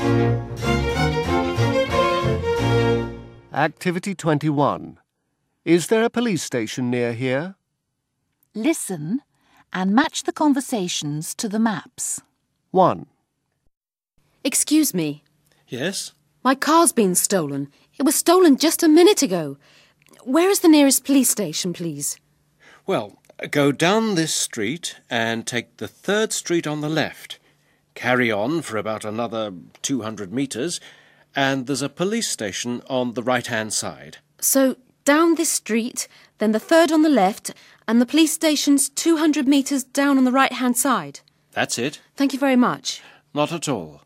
Activity 21. Is there a police station near here? Listen and match the conversations to the maps. 1. Excuse me. Yes? My car's been stolen. It was stolen just a minute ago. Where is the nearest police station, please? Well, go down this street and take the 3rd street on the left. Carry on for about another 200 metres, and there's a police station on the right-hand side. So, down this street, then the 3rd on the left, and the police station's 200 metres down on the right-hand side? That's it. Thank you very much. Not at all.